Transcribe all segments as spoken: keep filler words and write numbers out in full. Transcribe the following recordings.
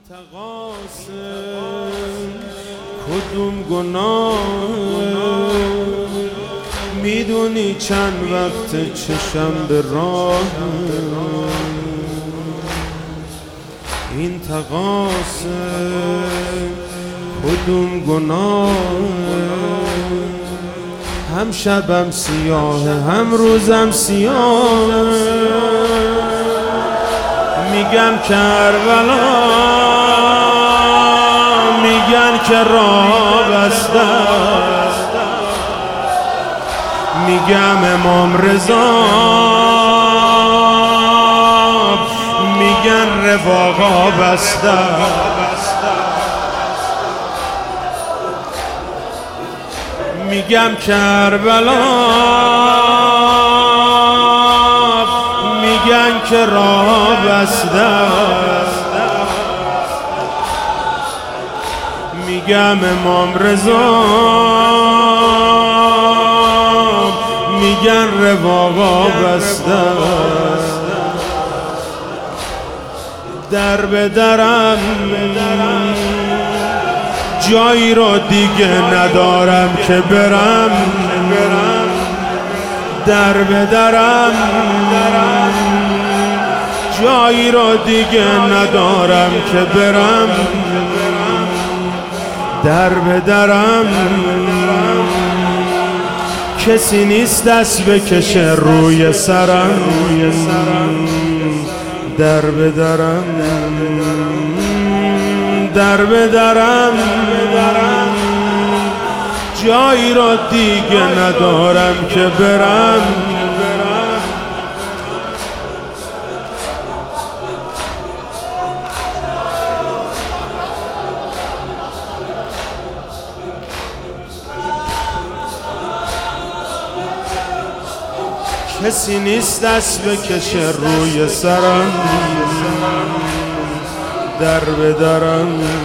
تقاسم کدوم گناه میدونی چند وقت چشم به راه این تقاسم کدوم گناه هم شبم سیاه هم روزم سیاه میگم کربلا میگن که راه بسته میگم امام رضا میگن رفاقا بسته میگم کربلا میگن که راه بسته میگم امام رضا میگن رفاقا بسته در به درم جایی رو دیگه ندارم که برم در به درم جایی رو دیگه ندارم که برم در به درم کسی نیست دست بکشه روی سرم در به درم در به درم جایی را دیگه ندارم که برم کسی نیست دست بکشه روی سرم در به درم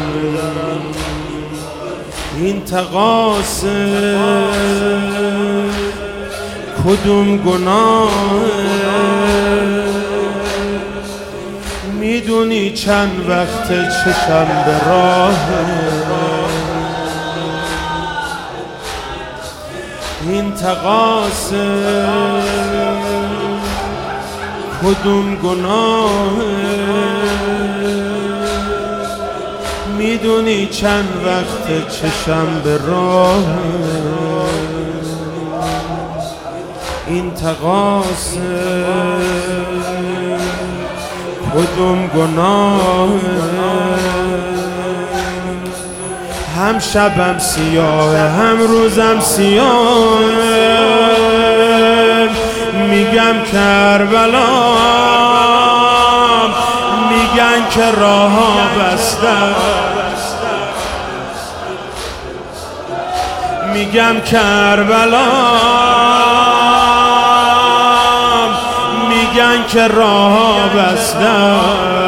این تقاسم کدوم گناه میدونی چند وقت چشم به راه این تقاسم کدوم گناه میدونی چند وقت چشم به راه این تقاسم کدوم گناه هم شبم سیاه هم روزم سیاه میگم کربلا میگن که راه بسته میگم کربلا میگن که راه بسته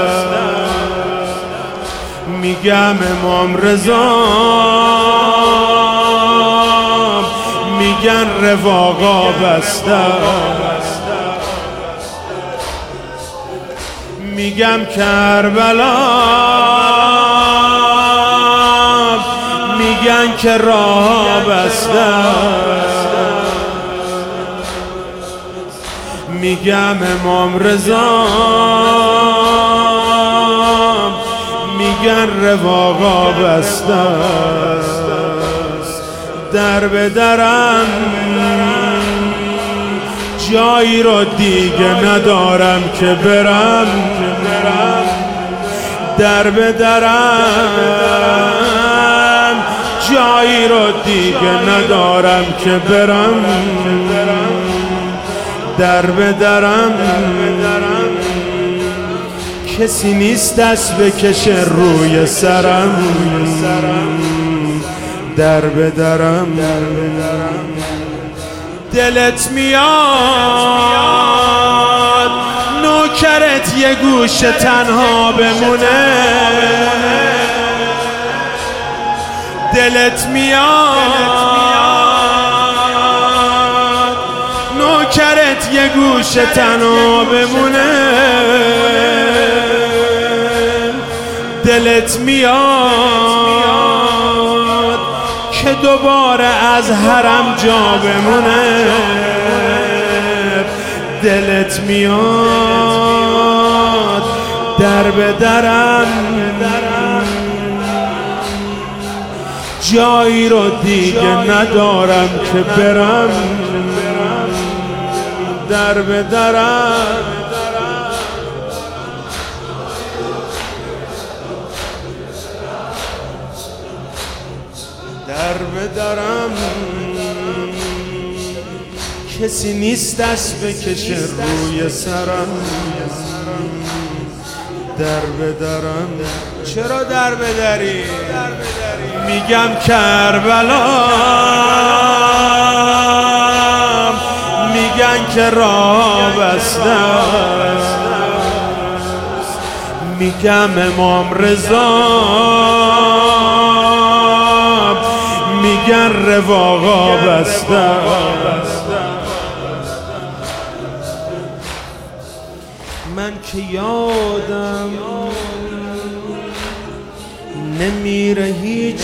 میگم امام رضا میگن رفاقا بسته میگم کربلا میگن که راه بسته میگم امام رضا میگن رفاقا بسته در به درم جایی رو دیگه ندارم که برم در به درم جایی رو دیگه ندارم که برم در به درم کسی نیست دست بکشه روی سرم در به درم دلت میاد نوکرت یه گوشه تنها بمونه دلت میاد نوکرت یه گوشه تنها بمونه دلت میاد که دوباره از حرم جا بمونه، دلت میاد در به درم جایی رو دیگه ندارم که برم، در به درم در به درم کسی نیست دست بکشه روی سرم، در به درم. چرا در بدری؟ میگم کربلا، میگن که راه بسته است، میگم امام رضا، میگن رواقا بسته است. من که یادم نمیره هیچ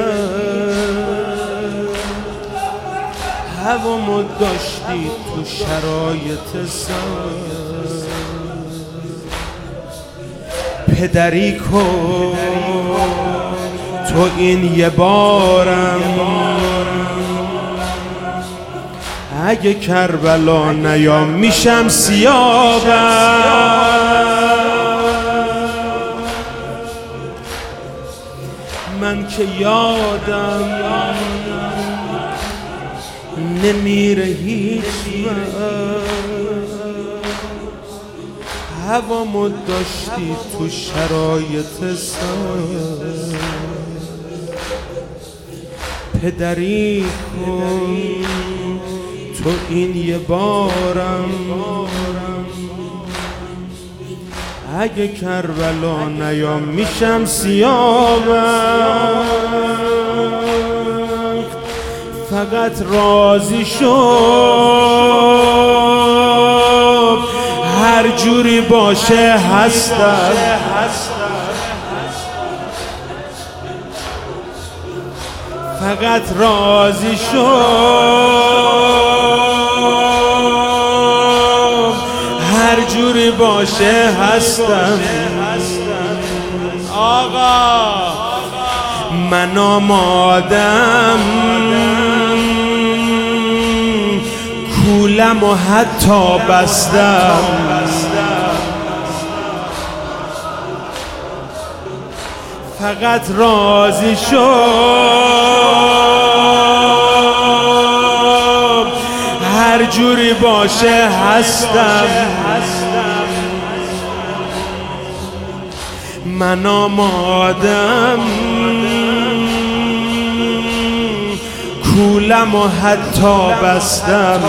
وقت، هوامو داشتی تو شرایط سخت، پدری کن تو این یه بارم، اگه کربلا نیام میشم سیابم. من که یادم نمیره هیچ وقت، هوامو داشتی تو شرایط سخت، پدری کن تو این یه بارم، اگه کربلا نیام میشم سیابم. فقط راضی شو هر جوری باشه هستم، فقط راضی شو هر جوری باشه هستم. آقا من آمادم کولم و حتی بستم، فقط راضی شو هر جوری باشه هستم. من آمادم کولم و حتی بستم،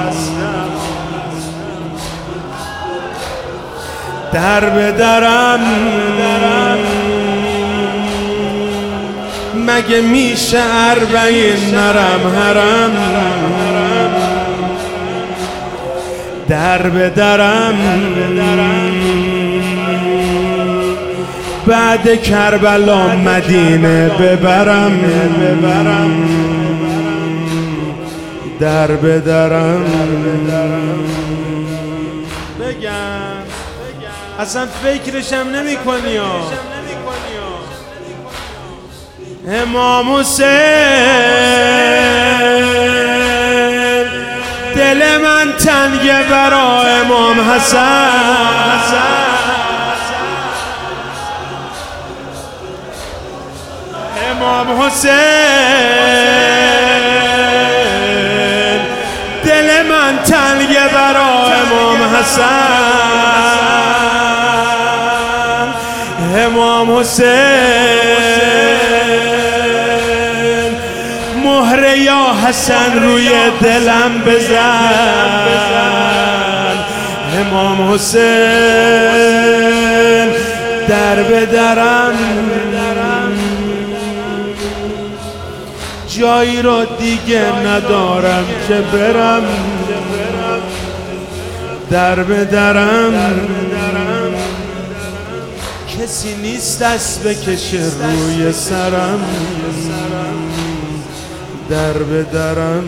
در به درم مگه میشه اربعین نرم حرم، در به درم بعد کربلا مدینه ببرم، در به درم. بگم اصلا فکرشم نمی کنی امام حسین، دل من تنگه برا امام حسن، امام حسین دل من تنگه برا امام حسن، امام حسین مهر یا حسن روی دلم بزن، امام حسین در به درم جایی رو دیگه ندارم که برم، در به درم کسی نیست دست بکشه روی سرم، در به درم.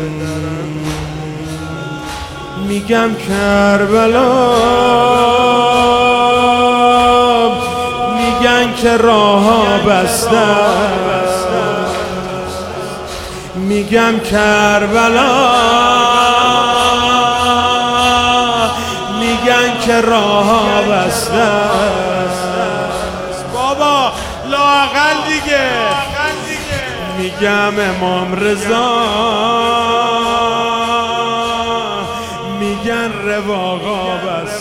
میگم کربلا، میگن که راه‌ها بسته است، میگم کربلا، میگن که راه‌ها بسته است. بابا لااقل دیگه میگم امام رضا، میگن رواقا بسته.